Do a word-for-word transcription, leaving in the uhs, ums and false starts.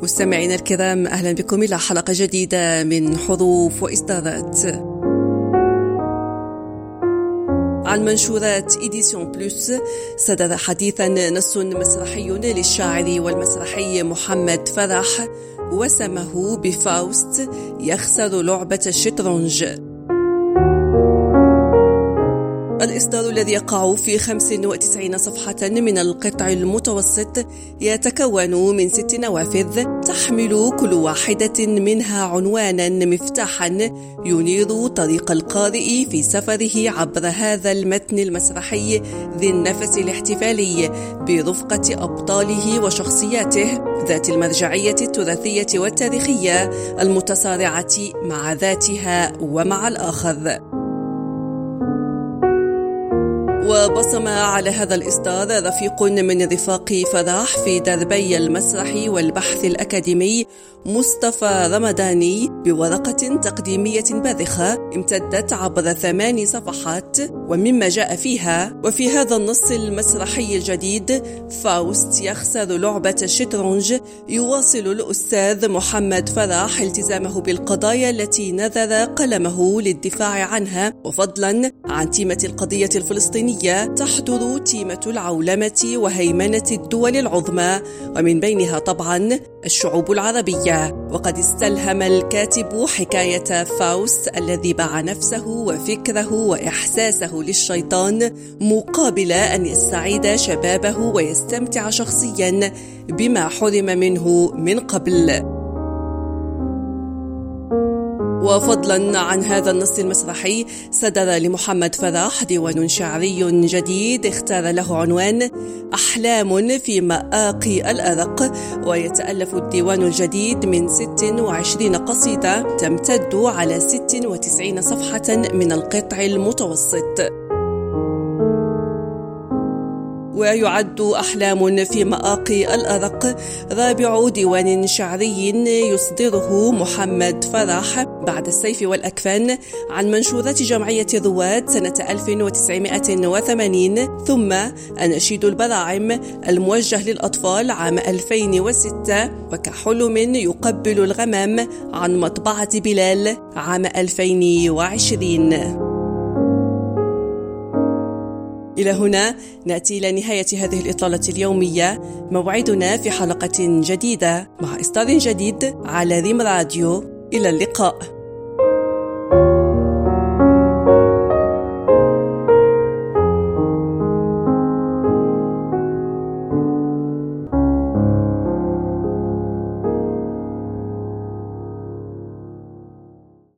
مستمعينا الكرام، أهلا بكم إلى حلقة جديدة من حروف وإصدارات. عن منشورات إديسيون بلوس صدر حديثا نص مسرحي للشاعر والمسرحي محمد فرح وسمه بفاوست يخسر لعبة الشطرنج. الإصدار الذي يقع في خمس وتسعين صفحة من القطع المتوسط يتكون من ست نوافذ تحمل كل واحدة منها عنوانا مفتاحا ينير طريق القارئ في سفره عبر هذا المتن المسرحي ذي النفس الاحتفالي برفقة أبطاله وشخصياته ذات المرجعية التراثية والتاريخية المتصارعة مع ذاتها ومع الآخر. وبصم على هذا الإصدار رفيق من رفاق فرح في دربي المسرح والبحث الأكاديمي مصطفى رمضاني بورقة تقديمية باذخة امتدت عبر ثمان صفحات، ومما جاء فيها: وفي هذا النص المسرحي الجديد فاوست يخسر لعبة الشطرنج، يواصل الأستاذ محمد فرح التزامه بالقضايا التي نذر قلمه للدفاع عنها، وفضلا عن تيمة القضية الفلسطينية تحضر تيمة العولمة وهيمنة الدول العظمى، ومن بينها طبعا الشعوب العربية. وقد استلهم الكاتب حكاية فاوست الذي باع نفسه وفكره وإحساسه للشيطان مقابل أن يستعيد شبابه ويستمتع شخصيا بما حرم منه من قبل. وفضلا عن هذا النص المسرحي صدر لمحمد فرح ديوان شعري جديد اختار له عنوان أحلام في مآقي الأرق، ويتألف الديوان الجديد من ست وعشرين قصيدة تمتد على ست وتسعين صفحة من القطع المتوسط. ويعد أحلام في مآقي الأرق رابع ديوان شعري يصدره محمد فرح بعد السيف والأكفان عن منشورات جمعية رواد سنة ألف وتسعمائة وثمانين، ثم أناشيد البراعم الموجه للأطفال عام ألفين وستة، وكحلم يقبل الغمام عن مطبعة بلال عام ألفين وعشرين. إلى هنا نأتي إلى نهاية هذه الإطلالة اليومية. موعدنا في حلقة جديدة مع إصدار جديد على ريم راديو. إلى اللقاء.